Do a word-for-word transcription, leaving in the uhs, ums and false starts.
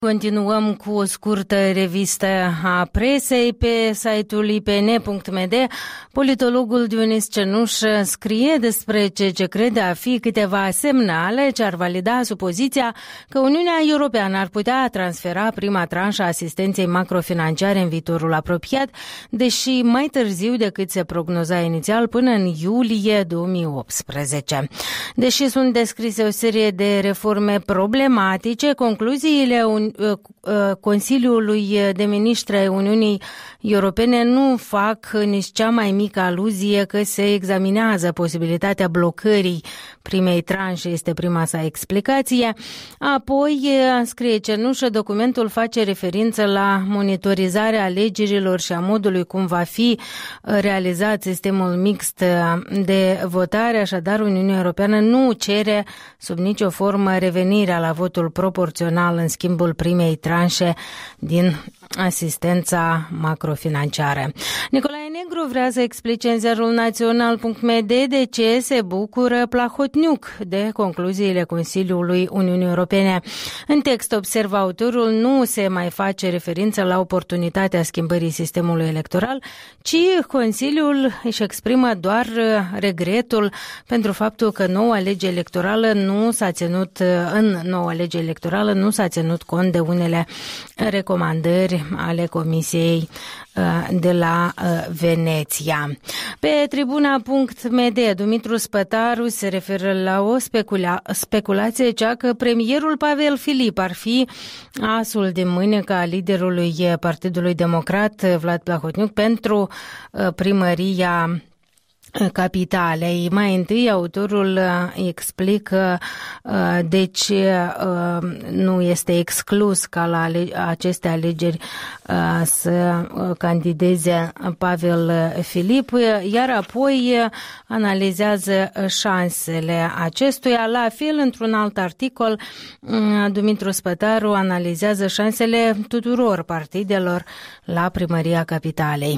Continuăm cu o scurtă revistă a presei pe site-ul i p n punct m d. Politologul Dionis Cenuș scrie despre ce ce crede a fi câteva semnale ce ar valida supoziția că Uniunea Europeană ar putea transfera prima tranșă a asistenței macrofinanciare în viitorul apropiat, deși mai târziu decât se prognoza inițial, până în iulie două mii optsprezece. Deși sunt descrise o serie de reforme problematice, concluziile un Consiliului de Ministri ai Uniunii Europene nu fac nici cea mai mică aluzie că se examinează posibilitatea blocării primei tranșe, este prima sa explicație. Apoi, scrie Cenușă, documentul face referință la monitorizarea alegerilor și a modului cum va fi realizat sistemul mixt de votare, așadar Uniunea Europeană nu cere sub nicio formă revenirea la votul proporțional în schimbul primei tranșe din asistența macrofinanciară. Nicolae Negru vrea să explice în ziarul național punct m d de ce se bucură Plahotniuc de concluziile Consiliului Uniunii Europene. În text, observă autorul, nu se mai face referință la oportunitatea schimbării sistemului electoral, ci Consiliul își exprimă doar regretul pentru faptul că noua lege electorală nu s-a ținut, în noua lege electorală nu s-a ținut cont de unele recomandări ale Comisiei de la Veneția. Pe tribuna punct m d, Dumitru Spătaru se referă la o specula- speculație cea că premierul Pavel Filip ar fi asul de mânecă a liderului Partidului Democrat Vlad Plahotniuc pentru primăria Capitalei. Mai întâi, autorul explică de ce nu este exclus ca la aceste alegeri să candideze Pavel Filip, iar apoi analizează șansele acestuia. La fel, într-un alt articol, Dumitru Spătaru analizează șansele tuturor partidelor la primăria Capitalei.